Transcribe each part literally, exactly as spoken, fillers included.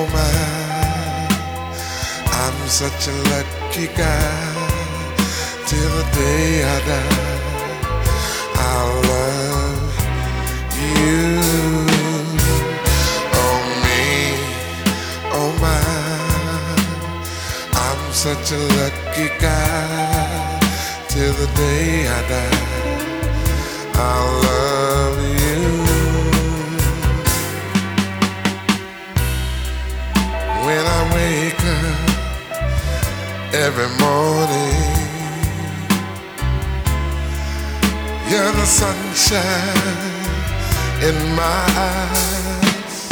oh my, I'm such a lucky guy. Till the day I die, I'll love you. Oh me, oh my, I'm such a lucky guy. Till the day I die, I'll love you. When I wake up every morning, you're the sunshine in my eyes.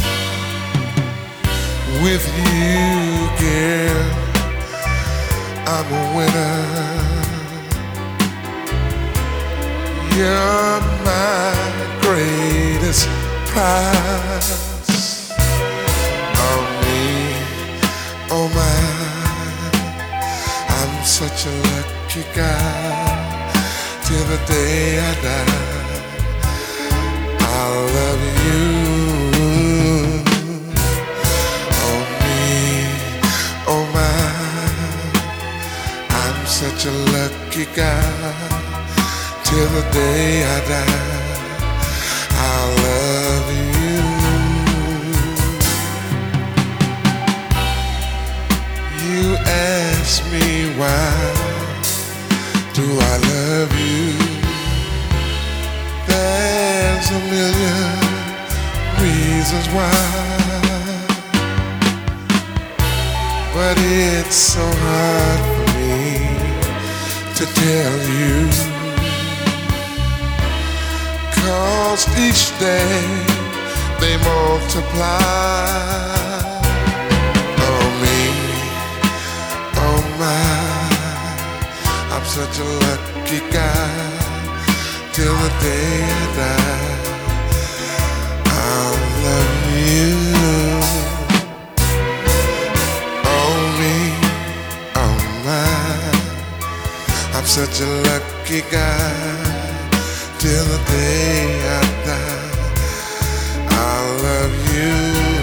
With you, girl, I'm a winner. You're my greatest prize. Oh me, oh my, I'm such a lucky guy. Till the day I die, I'll love you. Oh me, oh my, I'm such a lucky guy. Till the day I die, I'll love you. You ask me why do I love you? There's a million reasons why, but it's so hard for me to tell you. 'Cause each day they multiply. Oh me, oh my, I'm such a lucky guy. Till the day I die, I'll love you. Oh me, oh my, I'm such a lucky guy. Till the day I die, I'll love you.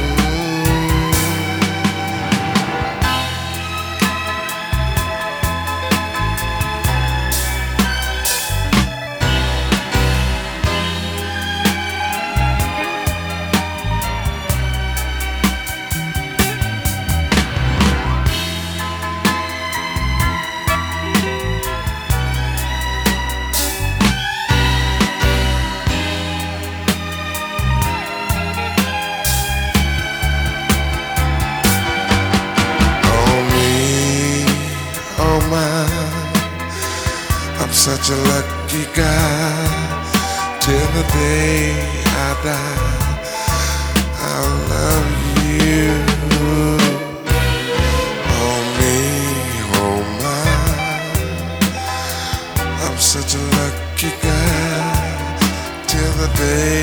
I'm such a lucky guy. Till the day I die, I'll love you. Oh me, oh my, I'm such a lucky guy. Till the day